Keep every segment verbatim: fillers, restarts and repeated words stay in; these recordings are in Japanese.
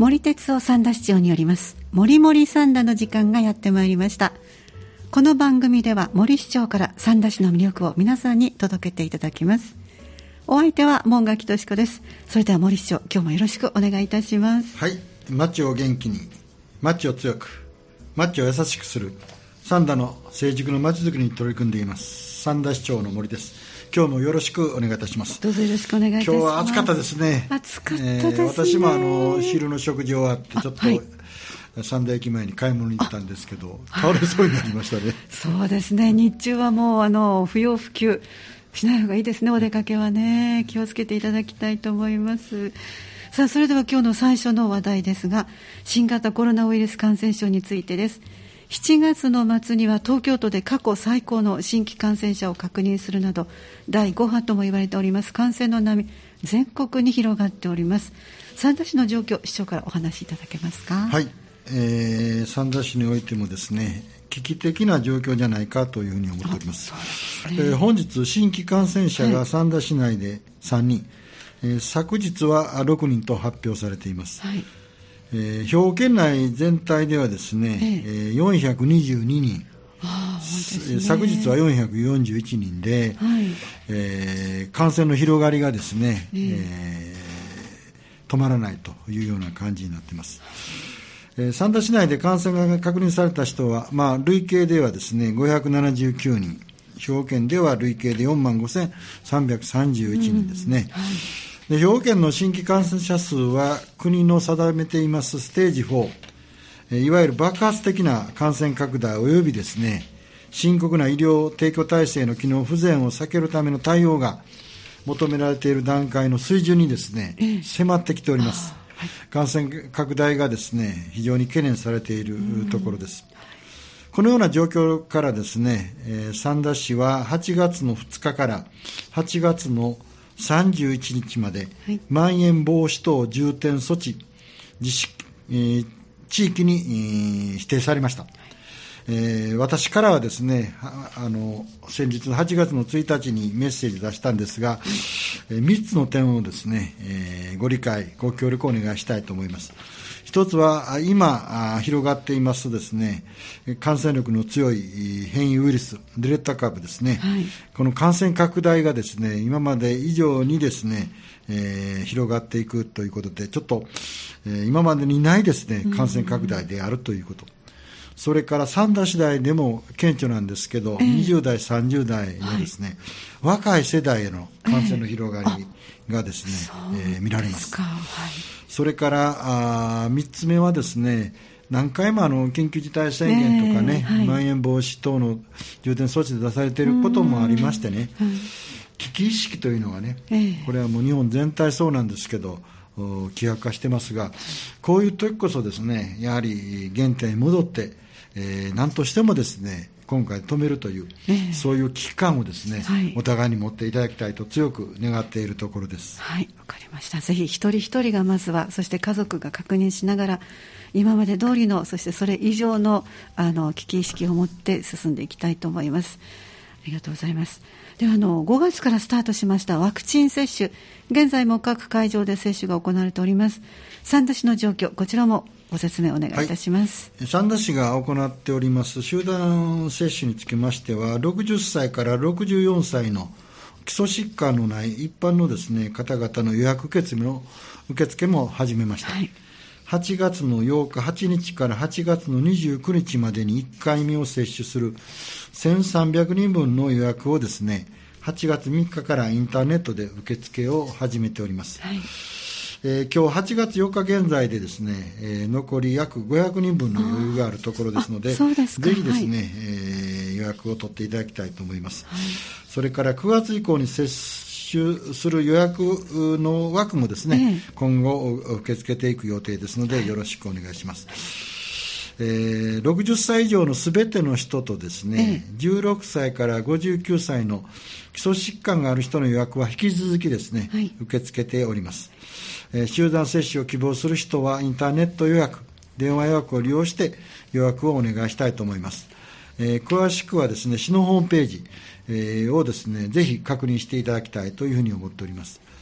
森哲夫三田市長によりますもりもり三田の時間がやってまいりました。この番組では森市長から三田市の魅力を皆さんに届けていただきます。お相手は門垣敏子です。それでは森市長、今日もよろしくお願いいたします。 はい、町を元気に、町を強く、町を優しくする三田の成熟の町づくりに取り組んでいます三田市長の森です。今日もよろしくお願いいたします。 どうぞよろしくお願いいたします。 今日は暑かったですね。 暑かったですね、 えー、私もあの昼の食事終わってちょっと、 はい、 三田駅前に買い物に行ったんですけど倒れそうになりましたね。 そうですね、日中はもうあの不要不急しない方がいいですね。お出かけはね、気をつけていただきたいと思います。さあ、それでは今日の最初の話題ですが、新型コロナウイルス感染症についてです。しちがつの末には東京都で過去最高の新規感染者を確認するなどだいご波とも言われております。感染の波、全国に広がっております。三田市の状況、市長からお話しいただけますか。 はい、えー、三田市においてもですね、危機的な状況じゃないかというふうに思っております。 そうですね。 えー、本日新規感染者が三田市内でさんにん、はい、えー、昨日はろくにんと発表されています。はい、えー、兵庫県内全体ではですね、ええー、よんひゃくにじゅうににん、あ、ね、昨日はよんひゃくよんじゅういちにんで、はい、えー、感染の広がりがですね、えーえー、止まらないというような感じになっています。えー、三田市内で感染が確認された人は、まあ、累計ではですねごひゃくななじゅうきゅうにん、兵庫県では累計でよんまんごせんさんびゃくさんじゅういちにんですね。うん、はい、で兵庫県の新規感染者数は国の定めていますステージフォー、いわゆる爆発的な感染拡大およびですね、深刻な医療提供体制の機能不全を避けるための対応が求められている段階の水準にですね、迫ってきております。感染拡大がですね、非常に懸念されているところです。このような状況からですね、えー、三田市ははちがつのふつかからはちがつのさんじゅういちにちまで、はい、まん延防止等重点措置実施、えー、地域に、えー、指定されました。えー、私からはですね、ああの先日のはちがつのついたちにメッセージ出したんですが、えー、みっつの点をですね、えー、ご理解ご協力をお願いしたいと思います。一つは今広がっていますですね、感染力の強い変異ウイルスデルタ株ですね、はい、この感染拡大がですね、今まで以上にですね、えー、広がっていくということで、ちょっと、えー、今までにないですね感染拡大であるということ、それから三田市内でも顕著なんですけど、えー、にじゅうだいさんじゅうだいのですね、はい、若い世代への感染の広がりがですね、えーえー、見られます。はい、それからあみっつめはですね、何回もあの緊急事態宣言とかね、えーはい、まん延防止等の重点措置で出されていることもありましてね、うん、危機意識というのはね、えー、これはもう日本全体そうなんですけど希薄化してますが、こういう時こそですね、やはり原点に戻って、えー、何としてもですね今回止めるという、えー、そういう危機感をですね、はい、お互いに持っていただきたいと強く願っているところです。 はい、わかりました。ぜひ一人一人がまずは、そして家族が確認しながら今まで通りの、そしてそれ以上のあの危機意識を持って進んでいきたいと思います。ありがとうございます。ではあのごがつからスタートしましたワクチン接種、現在も各会場で接種が行われております。三田市の状況、こちらもご説明お願いいたします。 はい、三田市が行っております集団接種につきましては、ろくじゅっさいからろくじゅうよんさいの基礎疾患のない一般のですね方々の予約受付の受付も始めました。はい、はちがつのようかはちにちからはちがつのにじゅうくにちまでにいっかいめを接種するせんさんびゃくにんぶんの予約をですね、はちがつみっかからインターネットで受付を始めております。はい、えー、今日はちがつよっか現在でですね、えー、残り約ごひゃくにんぶんの余裕があるところですので、 そうですか、 ぜひですね、 はい、 えー、予約を取っていただきたいと思います。はい、それからくがつ以降に接種する予約の枠もですね、えー、今後受け付けていく予定ですので、よろしくお願いします。えー、ろくじゅっさい以上のすべての人とですね、えー、じゅうろくさいからごじゅうきゅうさいの基礎疾患がある人の予約は引き続きですね、はい、受け付けております。えー、集団接種を希望する人はインターネット予約、電話予約を利用して予約をお願いしたいと思います。えー、詳しくはですね、市のホームページ、えー、をですね、ぜひ確認していただきたいというふうに思っております。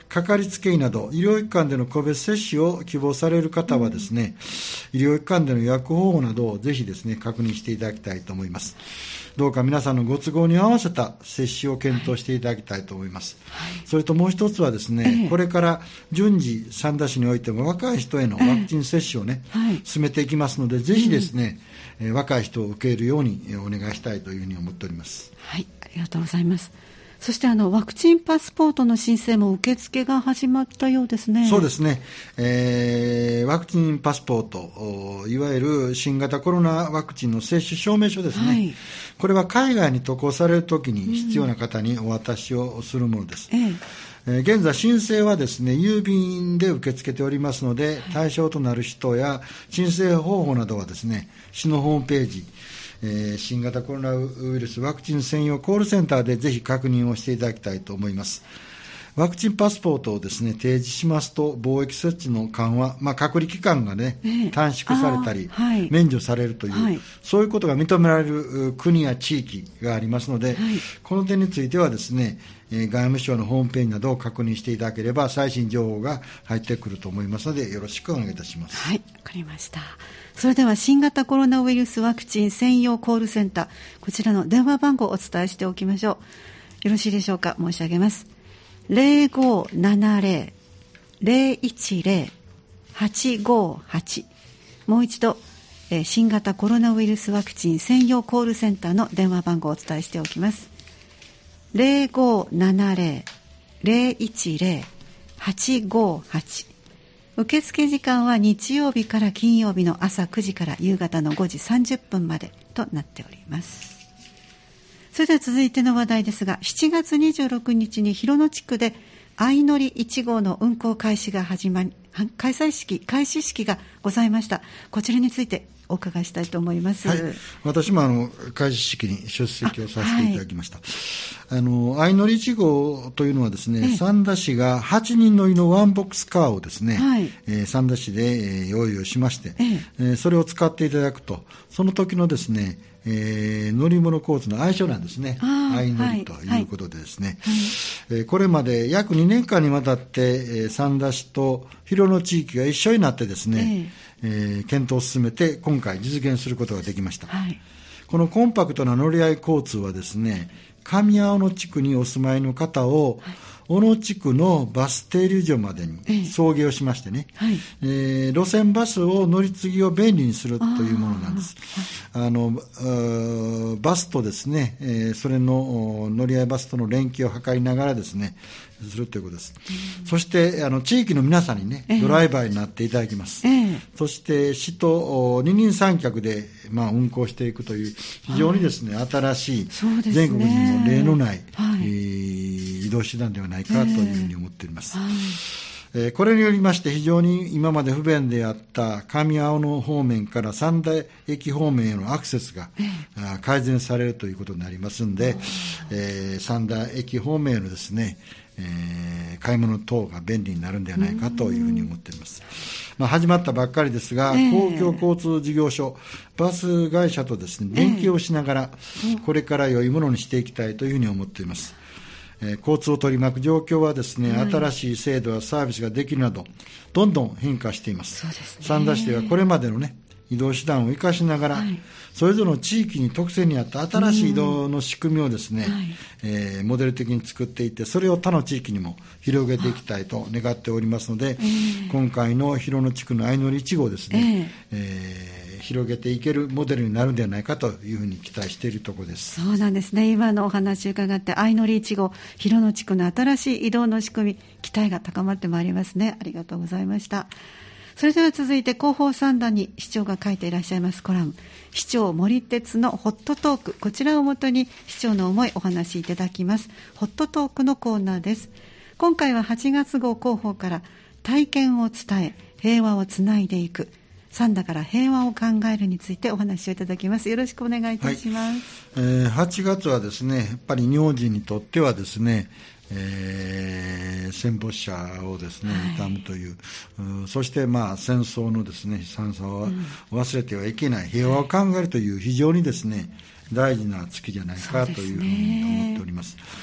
かかりつけ医など医療機関での個別接種を希望される方はですね、うん、医療機関での予約方法などをぜひですね確認していただきたいと思います。どうか皆さんのご都合に合わせた接種を検討していただきたいと思います、はい、それともう一つはですね、ええ、これから順次三田市においても若い人へのワクチン接種をね、えはい、進めていきますので、ぜひですね、うん、若い人を受け入れるようにお願いしたいというふうに思っております。 はい、ありがとうございます。そしてあのワクチンパスポートの申請も受付が始まったようですね。 そうですね、えー、ワクチンパスポート、いわゆる新型コロナワクチンの接種証明書ですね、はい、これは海外に渡航されるときに必要な方にお渡しをするものです、うんええ現在申請はですね郵便で受け付けておりますので、対象となる人や申請方法などはですね市のホームページ、えー、新型コロナウイルスワクチン専用コールセンターでぜひ確認をしていただきたいと思います。ワクチンパスポートをですね提示しますと、貿易措置の緩和、まあ、隔離期間がね、えー、短縮されたり、はい、免除されるという、はい、そういうことが認められる国や地域がありますので、はい、この点についてはですね、えー、外務省のホームページなどを確認していただければ最新情報が入ってくると思いますので、よろしくお願いいたします。 はい、わかりました。それでは新型コロナウイルスワクチン専用コールセンター、こちらの電話番号をお伝えしておきましょう。よろしいでしょうか。申し上げます。ゼロごななゼロ ゼロいちゼロ はちごはち、もう一度、えー、新型コロナウイルスワクチン専用コールセンターの電話番号をお伝えしておきます。ゼロごななゼロ ゼロいちゼロ はちごはち、受付時間は日曜日から金曜日の朝くじから夕方のごじさんじゅっぷんまでとなっております。それでは続いての話題ですが、しちがつにじゅうろくにちに広野地区で相乗りいち号の運行開始が始まり、開催式、開始式がございました。こちらについてお伺いしたいと思います。 はい、私もあの開始式に出席をさせていただきました。あ、はい、あの相乗りいち号というのはですね、三田市がはちにん乗りのワンボックスカーをですね、はいえー、三田市で、えー、用意をしまして、ええー、それを使っていただくと、その時のですね、えー、乗り物交通の愛称なんですね。相乗りということでですね、はいはいえー、これまで約にねんかんにわたって、えー、三田市と広野地域が一緒になってですね、えーえー、検討を進めて今回実現することができました、はい、このコンパクトな乗り合い交通はですね、上青野地区にお住まいの方を、はい、小野地区のバス停留所までに送迎をしましてね、はいえー、路線バスを乗り継ぎを便利にするというものなんです。あ、はい、あのバスとですね、えー、それの乗り合いバスとの連携を図りながらですねするということです、うん、そしてあの地域の皆さんにね、えー、ドライバーになっていただきます、えー、そして市と二人三脚で、まあ、運行していくという非常にですね、はい、新しい全国にも例のない、はいえー、移動手段ではないかというふうに思っております、えーはいえー、これによりまして非常に今まで不便であった上青野方面から三田駅方面へのアクセスが、えー、改善されるということになりますので、えー、三田駅方面へのですねえー、買い物等が便利になるんではないかというふうに思っています。まあ、始まったばっかりですが、えー、公共交通事業所バス会社とですね連携をしながら、えー、これから良いものにしていきたいというふうに思っています。えー、交通を取り巻く状況はですね、はい、新しい制度やサービスができるなどどんどん変化しています。そうですね、三田市ではこれまでのね移動手段を生かしながら、はい、それぞれの地域に特性に合った新しい移動の仕組みをですね、はいえー、モデル的に作っていって、それを他の地域にも広げていきたいと願っておりますので、えー、今回の広野地区の相乗りいち号ですね、えーえー、広げていけるモデルになるんではないかというふうに期待しているところです。 そうなんですね。今のお話を伺って相乗りいち号広野地区の新しい移動の仕組み、期待が高まってまいりますね。ありがとうございました。それでは続いて広報三段に市長が書いていらっしゃいますコラム、市長森鉄のホットトーク、こちらをもとに市長の思いお話しいただきますホットトークのコーナーです。今回ははちがつ号広報から体験を伝え平和をつないでいく、三田から平和を考えるについてお話をいただきます。よろしくお願いいたします。はいえー、はちがつはですね、やっぱり日本人にとってはですね、えー、戦没者をですね悼むという、はい、うそしてまあ戦争のですね悲惨さを忘れてはいけない、うん、平和を考えるという非常にですね大事な月じゃないかというふうに思っております。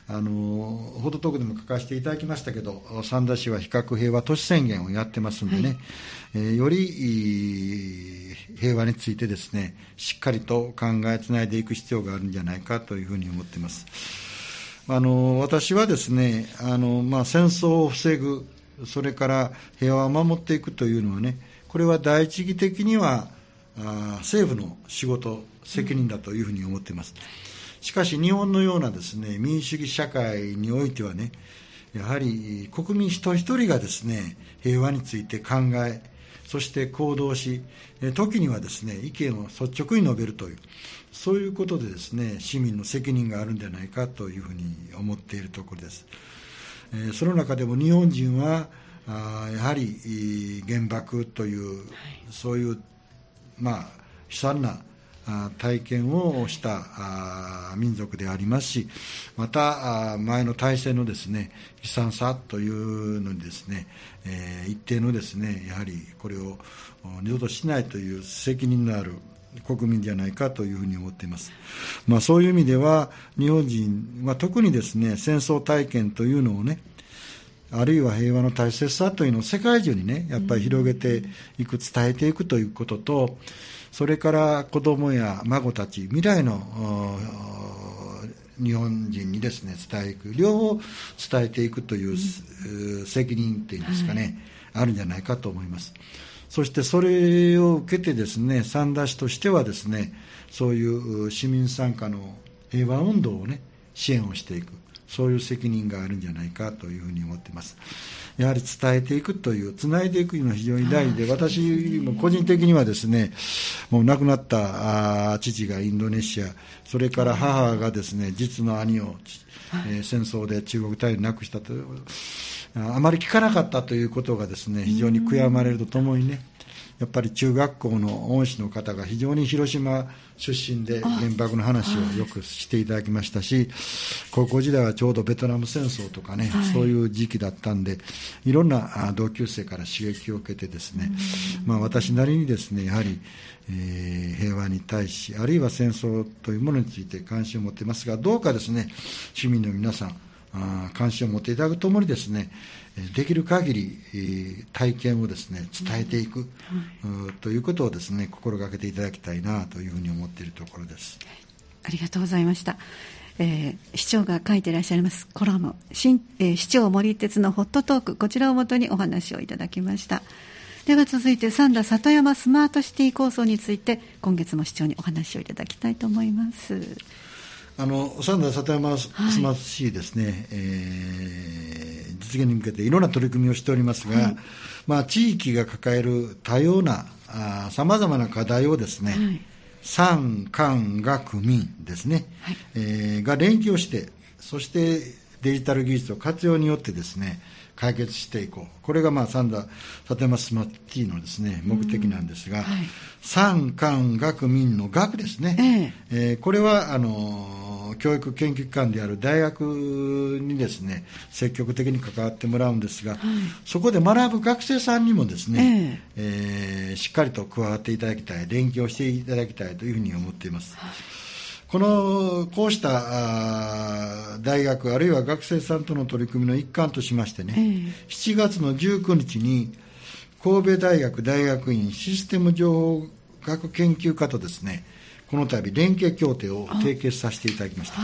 あの報道トークでも書かせていただきましたけど、三田市は非核平和都市宣言をやってますんでね、はい、えー、より平和についてですね、しっかりと考えつないでいく必要があるんじゃないかというふうに思っています。あの私はですね、あの、まあ、戦争を防ぐ、それから平和を守っていくというのはね、これは第一義的にはあ政府の仕事、責任だというふうに思っています。しかし日本のようなですね、民主主義社会においてはね、やはり国民一人一人がですね、平和について考え、そして行動し、時にはですね、意見を率直に述べるという、そういうことでですね、市民の責任があるんじゃないかというふうに思っているところです。えー、その中でも日本人はあやはり原爆という、そういう、まあ、悲惨な体験をした民族でありますし、また前の大戦のですね、悲惨さというのにですね、えー、一定のですね、やはりこれを二度としないという責任のある国民じゃないかというふうに思っています。まあ、そういう意味では日本人は特にですね、戦争体験というのをね、あるいは平和の大切さというのを世界中にね、やっぱり広げていく、伝えていくということと、それから子どもや孫たち、未来の日本人にですね、伝えていく、両方伝えていくという、うん、責任というんですかね、はい、あるんじゃないかと思います。そしてそれを受けてですね、三田市としてはですね、そういう市民参加の平和運動をね、支援をしていく、そういう責任があるんじゃないかというふうに思っています。やはり伝えていくという、つないでいくのは非常に大事で、私も個人的にはですね、もう亡くなったあ父がインドネシア、それから母がですね、実の兄を、えー、戦争で中国大陸亡くしたと、あまり聞かなかったということがですね、非常に悔やまれるとともにね、やっぱり中学校の恩師の方が非常に広島出身で原爆の話をよくしていただきましたし、高校時代はちょうどベトナム戦争とかね、はい、そういう時期だったんで、いろんな同級生から刺激を受けてですね、まあ、私なりにですね、やはり、えー、平和に対し、あるいは戦争というものについて関心を持っていますが、どうかですね、市民の皆さん、あ関心を持っていただくともにですね、できる限り体験をですね、伝えていく、うんうん、ということをですね、心がけていただきたいなというふうに思っているところです。 ありがとうございました。えー、市長が書いていらっしゃいますコラム、新、えー、市長森哲のホットトーク、こちらをもとにお話をいただきました。では続いて三田里山スマートシティ構想について今月も市長にお話をいただきたいと思います。 あの三田里山スマートシティですね、はい、えー、実現に向けていろんな取り組みをしておりますが、はい、まあ、地域が抱える多様なさまざまな課題をですね、はい、産官学民ですね、はい、えー、が連携をして、そしてデジタル技術を活用によってですね、解決していこう。これがまあ三田里山スマートシティのですね、目的なんですが、はい、産官学民の学ですね、えーえー、これはあの教育研究機関である大学にですね、積極的に関わってもらうんですが、はい、そこで学ぶ学生さんにもですね、えーえー、しっかりと加わっていただきたい、連携をしていただきたいというふうに思っています。はい、このこうした大学あるいは学生さんとの取り組みの一環としましてね、えー、しちがつのじゅうくにちに神戸大学大学院システム情報学研究科とですね、この度連携協定を締結させていただきました。はい、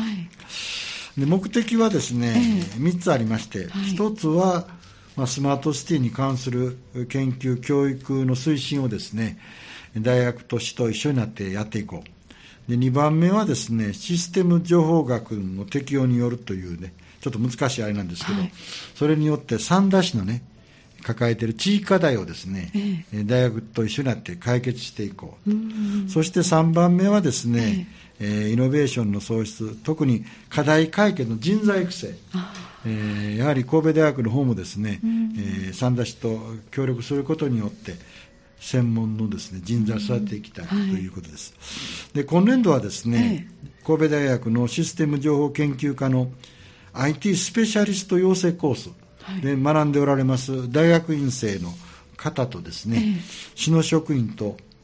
で目的はですね、えー、みっつありまして、はい、ひとつは、まあ、スマートシティに関する研究教育の推進をですね、大学と市と一緒になってやっていこう。でにばんめはですね、システム情報学の適用によるというね、ちょっと難しいあれなんですけど、はい、それによって三田市のね、抱えている地域課題をですね、ええ、大学と一緒になって解決していこう。うんそしてさんばんめはですね、えええー、イノベーションの創出、特に課題解決の人材育成、えー、やはり神戸大学の方もですね、えー、三田市と協力することによって専門のですね、人材を育てていきたいということです。はい、で今年度はですね、ええ、神戸大学のシステム情報研究科の アイティー スペシャリスト養成コースで学んでおられます大学院生の方とですね、ええ、市の職員と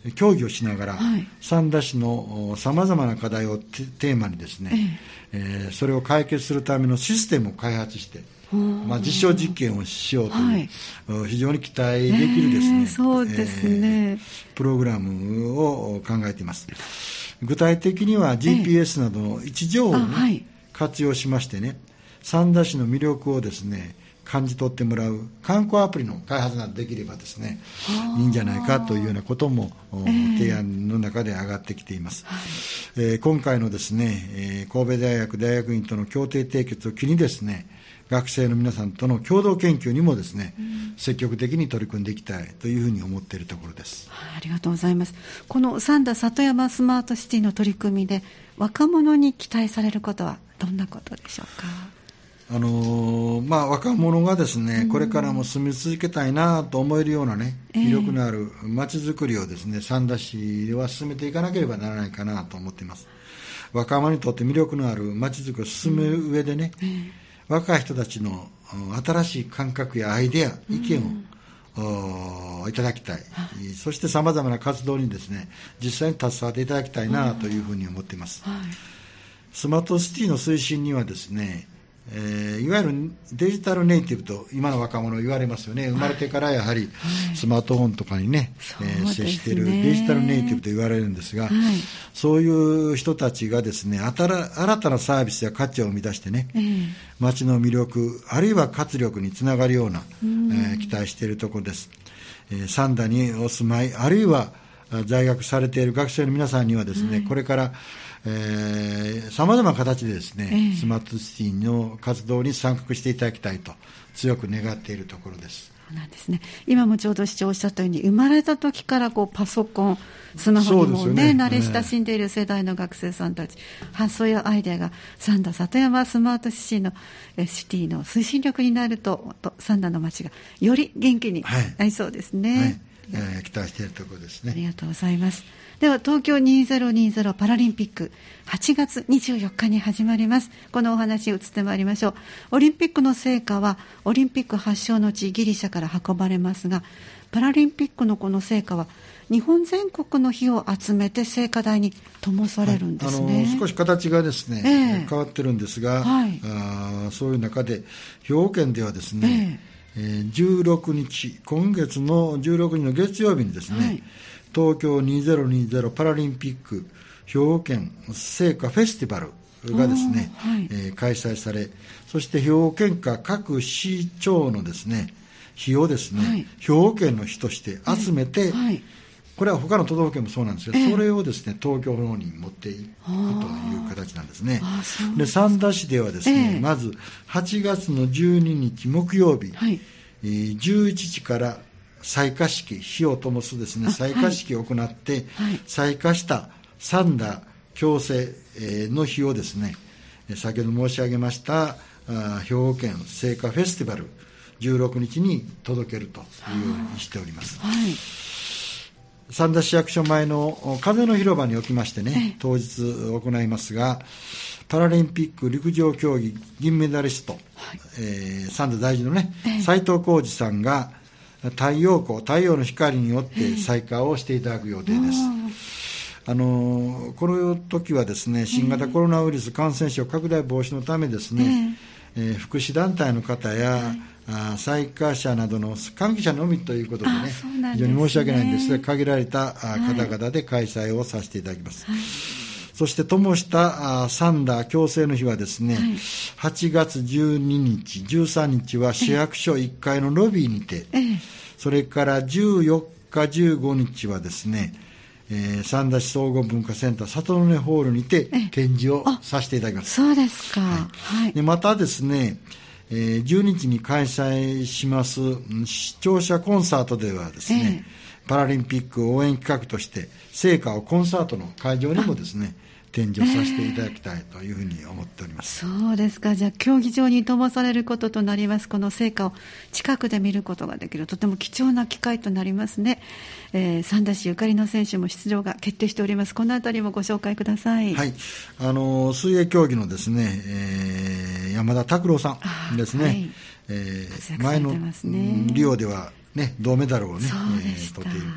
協議をしながら、はい、三田市のさまざまな課題をテーマにですね、えええー、それを解決するためのシステムを開発して、まあ、実証実験をしようという、はい、非常に期待できるですね、 えー、そうですね、 えー、プログラムを考えています。具体的には ジーピーエス などの位置情報を、ね、はい、活用しましてね、三田市の魅力をですね感じ取ってもらう観光アプリの開発ができればですねいいんじゃないかというようなことも、えー、提案の中で上がってきています、はい、えー、今回のですね、えー、神戸大学大学院との協定締結を機にですね学生の皆さんとの共同研究にもですね、うん、積極的に取り組んでいきたいというふうに思っているところです、 はい、ありがとうございます。この三田里山スマートシティの取り組みで若者に期待されることはどんなことでしょうか。 あのーまあ、若者がですね、うん、これからも住み続けたいなと思えるようなね、魅力のある街づくりをですね、三田市では進めていかなければならないかなと思っています。若者にとって魅力のある街づくりを進める上でね、うん、若い人たちの新しい感覚やアイデア、意見を、うん、いただきたい、そしてさまざまな活動にですね実際に携わっていただきたいなというふうに思っています、はい、スマートシティの推進にはですね、えー、いわゆるデジタルネイティブと今の若者言われますよね。生まれてからやはりスマートフォンとかにね、はい、えー、接しているデジタルネイティブと言われるんですが、はい、そういう人たちがですね新たなサービスや価値を生み出してね、えー、街の魅力あるいは活力につながるような、えー、期待しているところです、えー、三田にお住まいあるいは在学されている学生の皆さんにはですね、はい、これからさまざまな形でですね、えー、スマートシティの活動に参画していただきたいと強く願っているところです。 そうなんですね。今もちょうど市長おっしゃったように生まれた時からこうパソコンスマホにも、ねね、慣れ親しんでいる世代の学生さんたち、えー、発想やアイデアが三田里山スマートシティのシティの推進力になると三田の街がより元気になりそうですね、はいはい、 えー、期待しているところですね。 ありがとうございます。では東京にせんにじゅうパラリンピックはちがつにじゅうよっかに始まります。このお話移ってまいりましょう。オリンピックの聖火はオリンピック発祥の地ギリシャから運ばれますが、パラリンピックのこの聖火は日本全国の火を集めて聖火台に灯されるんですね、 はい、あの少し形がですね、えー、変わってるんですが、はい、あそういう中で兵庫県ではですね、えーえー、じゅうろくにち今月のじゅうろくにちの月曜日にですね、はい、東京にせんにじゅうパラリンピック兵庫県聖火フェスティバルがですね、はい、えー、開催され、そして兵庫県下各市町のですね火をですね、はい、兵庫県の火として集めて、はい、これは他の都道府県もそうなんですけど、えー、それをですね東京の方に持っていくという形なんですね。で三田市ではですね、えー、まずはちがつのじゅうににち木曜日、はい、えー、じゅういちじから採火式、火を灯すですね採火式を行って、はいはい、採火した三田共生の火をですね先ほど申し上げました兵庫県聖火フェスティバルじゅうろくにちに届けるというようにしております、はい、三田市役所前の風の広場におきましてね当日行いますが、パラリンピック陸上競技銀メダリスト、はい、えー、三田在住のね斉藤浩二さんが太陽光太陽の光によって採火をしていただく予定です、あのこの時はですね新型コロナウイルス感染症拡大防止のためですね、えーえー、福祉団体の方や、はい、あ採火者などの関係者のみということで ね, でね非常に申し訳ないんですが限られた方々で開催をさせていただきます、はい、そして灯した三田共生の日はですね、はい、はちがつじゅうににちじゅうさんにちは市役所いっかいのロビーにて、えー、それからじゅうよっかじゅうごにちはですねえー、三田市総合文化センター里の根ホールにて展示をさせていただきます。 そうですか、 はいはい、でまたですね、えー、じゅうににちに開催します視聴者コンサートではですね、えー、パラリンピック応援企画として聖火をコンサートの会場にもですね展示をさせていただきたいというふうに思っております、 えー、そうですか。じゃあ競技場に灯されることとなりますこの聖火を近くで見ることができるとても貴重な機会となりますね、えー、三田市ゆかりの選手も出場が決定しております。このあたりもご紹介ください。 はい、あの水泳競技のですね、えー、山田拓郎さんですね、はい、えー、前のリオではね、銅メダルをね、えー、取っている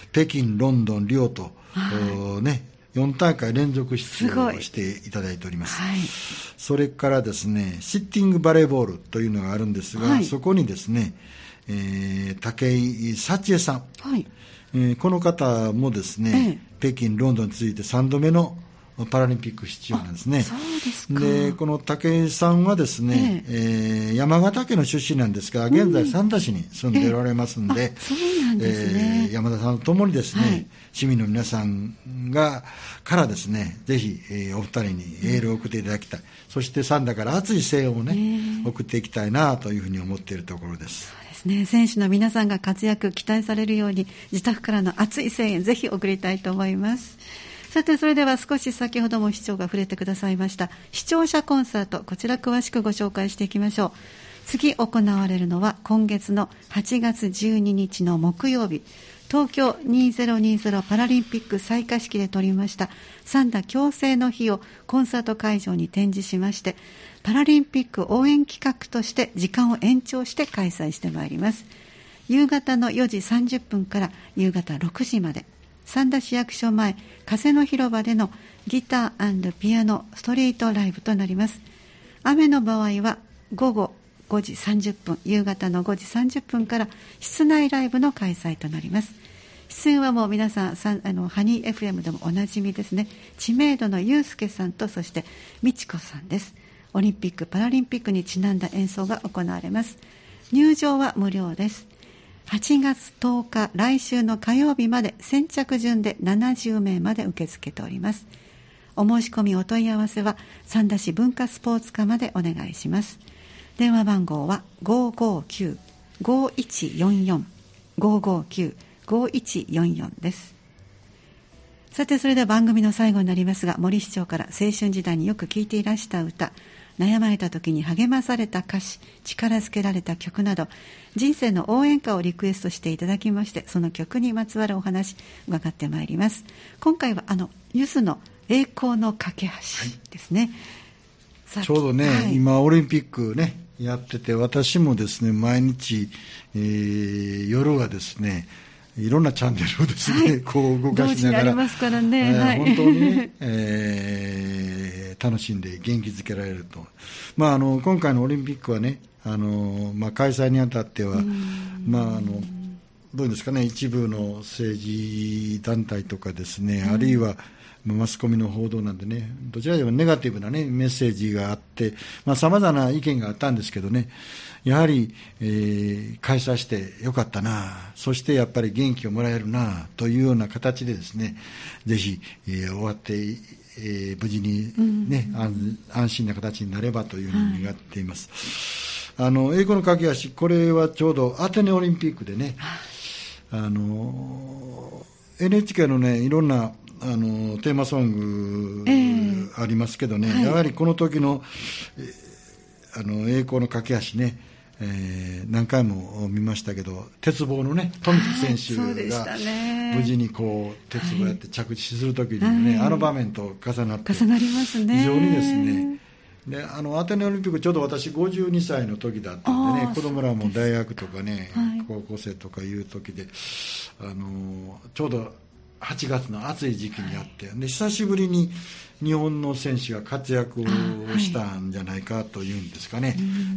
北京、ロンドン、リオと、はい、ね、よん大会連続出場していただいております。はい、それからですね、シッティングバレーボールというのがあるんですが、はい、そこにですね、えー、武井幸恵さん、はい、えー、この方もですね、ええ、北京、ロンドンに続いてさんどめのパラリンピック出場なんですね。 そうですか。 で、この武井さんはですね、えええー、山形県の出身なんですが、現在三田市に住んでおられますんで、ええ、 そうなんですね、 えー、山田さんとともにですね、はい、市民の皆さんがからですね、ぜひ、えー、お二人にエールを送っていただきたい、うん、そして三田から熱い声援をね、えー、送っていきたいなというふうに思っているところです。 そうですね、選手の皆さんが活躍期待されるように、自宅からの熱い声援ぜひ送りたいと思います。さて、それでは少し先ほども市長が触れてくださいました視聴者コンサート、こちら詳しくご紹介していきましょう。次行われるのは今月のはちがつじゅうににちの木曜日、東京にせんにじゅうパラリンピック採火式で取りました三田共生の日をコンサート会場に展示しまして、パラリンピック応援企画として時間を延長して開催してまいります。夕方のよじさんじゅっぷんから夕方ろくじまで、三田市役所前風の広場でのギター&ピアノストリートライブとなります。雨の場合は午後ごじさんじゅっぷん、夕方のごじさんじゅっぷんから室内ライブの開催となります。出演はもう皆さん、さあのハニー エフエム でもおなじみですね、知名度のゆうすけさんとそしてみちこさんです。オリンピックパラリンピックにちなんだ演奏が行われます。入場は無料です。はちがつとおか、来週の火曜日まで先着順でななじゅうめいまで受け付けております。お申し込みお問い合わせは三田市文化スポーツ課までお願いします。電話番号は ごーごーきゅう ごーいちよんよん ごーごーきゅう ごーいちよんよん です。さて、それでは番組の最後になりますが、森市長から青春時代によく聴いていらした歌、悩まれた時に励まされた歌詞、力づけられた曲など、人生の応援歌をリクエストしていただきまして、その曲にまつわるお話伺ってまいります。今回はあのゆずの栄光の架け橋ですね、 はい、ちょうどね、はい、今オリンピックねやってて、私もですね毎日、えー、夜はですねいろんなチャンネルをですね、はい、こう動かしながら、同時にありますからね、えーはい、本当にね、えー、楽しんで元気づけられると、まあ、あの今回のオリンピックはね、あの、まあ、開催にあたっては、まあ、あのどういうんですかね、一部の政治団体とかですね、あるいはマスコミの報道なんでね、どちらでもネガティブな、ね、メッセージがあって、さまざ、まな意見があったんですけどね、やはり、えー、開催してよかったな、そしてやっぱり元気をもらえるなというような形でですね、ぜひ、えー、終わって、えー、無事に、ね、うん、安, 安心な形になればというふうに願っています。はい、あの栄光の架け橋、これはちょうどアテネオリンピックでね、あの エヌエイチケー のねいろんなあのテーマソングありますけどね、えーはい、やはりこの時の、えー、あの栄光の架け橋ね、えー、何回も見ましたけど、鉄棒のね富田選手が無事にこう鉄棒やって着地する時にね、はい、あの場面と重なって重なりますね。 非常にですね、であのアテネオリンピックちょうど私ごじゅうにさいの時だったんでね、子供らも大学とかね、はい、高校生とかいう時で、あのちょうどはちがつの暑い時期にやって、で久しぶりに日本の選手が活躍をしたんじゃないかというんですかね、はい、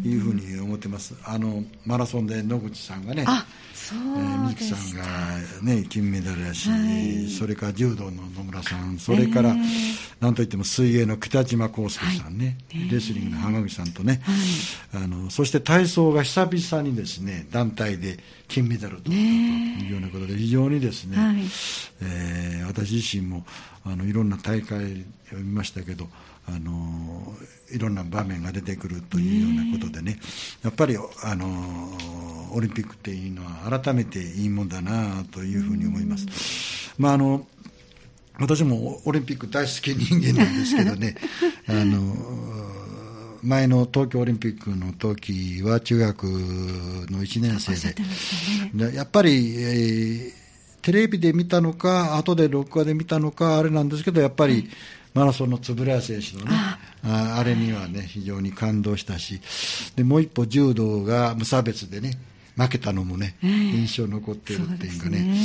いうふうに思ってます。あのマラソンで野口さんがね、 あ、そうでした、 えー、美樹さんが、ね、金メダルやし、はい、それから柔道の野村さん、それから、えー、なんといっても水泳の北島康介さんね、はい、レスリングの浜口さんとね、はい、あのそして体操が久々にですね団体で金メダルを取ったというようなことで、非常にですね、はい、えー、私自身もあのいろんな大会を見ましたけど、あのいろんな場面が出てくるというようなことでね、やっぱりあのオリンピックっていうのは改めていいもんだなというふうに思います。まあ、あの私もオリンピック大好き人間なんですけどねあの前の東京オリンピックの時は中学のいちねん生で、ね、やっぱり、えー、テレビで見たのか後で録画で見たのかあれなんですけど、やっぱり、はい、マラソンの円谷選手のね あ, あれにはね非常に感動したし、でもう一歩柔道が無差別でね負けたのもね、えー、印象残っているっていうかね、 そ, ね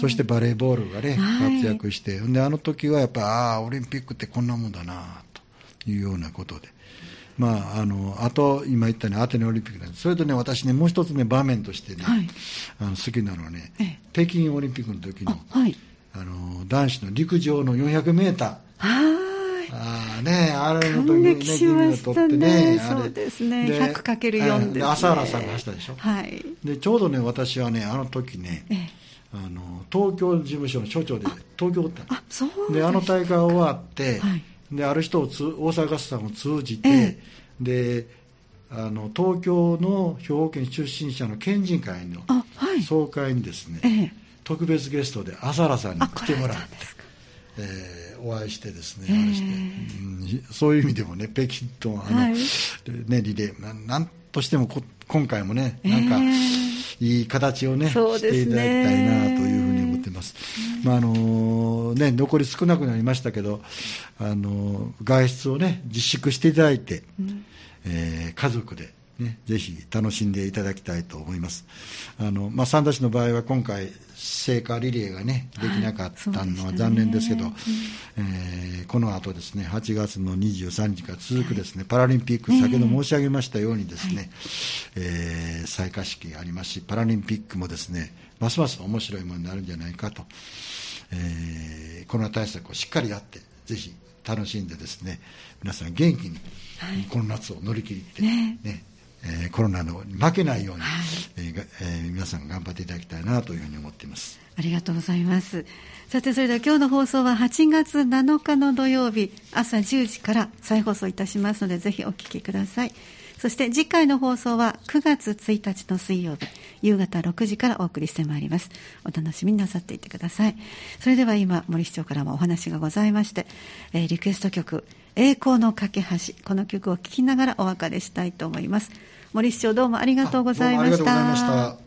そしてバレーボールがね、 はい、 活躍して、であの時はやっぱああオリンピックってこんなもんだなというようなことで、まあ、あのあと今言ったねアテネオリンピックなんです。それとね私ねもう一つね場面としてね、はい、あの好きなのはね、北京オリンピックの時の あ、はい、あの男子の陸上のよんひゃくメーター、あね、あれの時にね、銀メダル取ってね、あれそうですね、ひゃくかけるよん ですね。 朝原さんが走ったでしょ。 はい。で、 ちょうどね、私はね、あの時ね、ええ、あの東京事務所の所長で東京おったの。あ、そうです。で、あの大会終わって、はい、で、ある人をつ、大阪さんを通じて、ええ、で、あの東京の兵庫県出身者の県人会の総会にですね、はいええ、特別ゲストで朝原さんに来てもらって、えー、お会いしてですね、えー、あれして、うん、そういう意味でもね、北京とあの、はい、ね、リレーな、なんとしてもこ今回もね、なんか、えー、いい形をね、していただきたいなというふうに思ってます。まああのね、残り少なくなりましたけど、あの外出をね自粛していただいて、うん、えー、家族でね、ぜひ楽しんでいただきたいと思います。あの、まあ、三田市の場合は今回聖火リレーがねできなかったのは残念ですけど、はい、えー、この後ですねはちがつのにじゅうさんにちから続くですね、はい、パラリンピック、先ほど申し上げましたようにですね、はい、えー、採火式がありますし、パラリンピックもですねますます面白いものになるんじゃないかと、えー、コロナ対策をしっかりやってぜひ楽しんでですね皆さん元気にこの夏を乗り切ってね、ね、えー、コロナの負けないように、はい、えーえー、皆さん頑張っていただきたいなというふうに思っています。 ありがとうございます。さて、それでは今日の放送ははちがつなのかの土曜日朝じゅうじから再放送いたしますので、ぜひお聞きください。そして次回の放送はくがつついたちの水曜日夕方ろくじからお送りしてまいります。お楽しみになさっていてください。それでは今森市長からもお話がございまして、えー、リクエスト曲栄光の架け橋、この曲を聴きながらお別れしたいと思います。森市長、どうもありがとうございました。 どうもありがとうございました。